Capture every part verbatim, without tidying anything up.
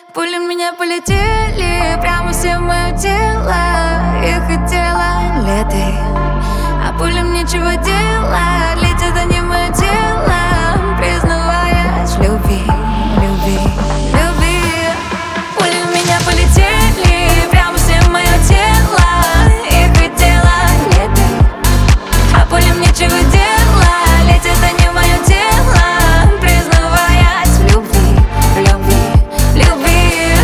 Пули в меня полетели прямо все в мое тело. Я хотела леты, а пулям нечего делать. Летят они в мое тело, признаваясь в любви, любви, любви. Пули в меня полетели прямо все в мое тело. Я хотела леты, а пулям нечего делать. Летят они в мое тело, признаваясь в любви, в любви, любви.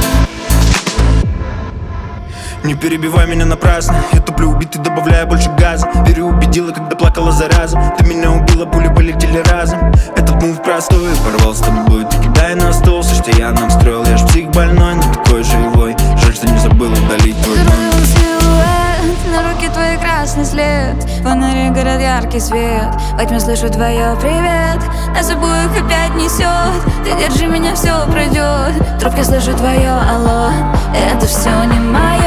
Не перебивай меня напрасно, я туплю убитый, добавляя больше газа. Переубедила, когда плакала зараза. Ты меня убила, пули полетели разом. Этот мув простой, порвал с тобой. Ты кидай на стол, все, что я нам строил. Я ж псих больной, но такой живой. Жаль, что не забыл удалить твой Взрывал силуэт, на руке твой красный след. Фонари горят яркий свет, во тьме слышу твое привет. Нас обоих опять несет, ты держи меня, все пройдет. В трубке слышу твое алло, это все не мое.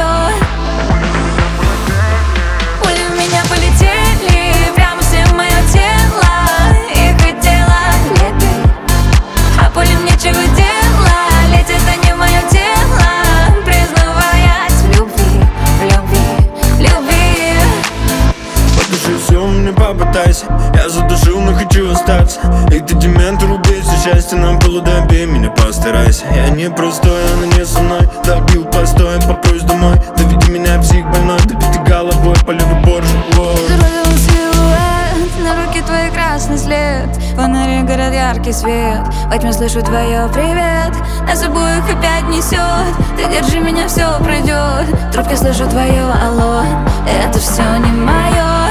Пули в меня полетели прямо все в мое тело. Я хотела леты, а пулям нечего делать. Летят они в мое тело, признаваясь в любви, в любви, в любви. Подуши все, мне попытайся. Я задушил, но хочу остаться. И ты дементор, убейся, счастье нам полудобей. Меня постарайся, я не простой, она не со мной. Добил постой, попрось домой. Доведи меня, псих больной, добиты головой по левый боржик. Взрывал силуэт, на руке твой красный след. Фонари горят яркий свет, во тьме слышу твое привет. Нас обоих опять несет, ты держи меня, все пройдет. В трубке слышу твое алло, это все не мое.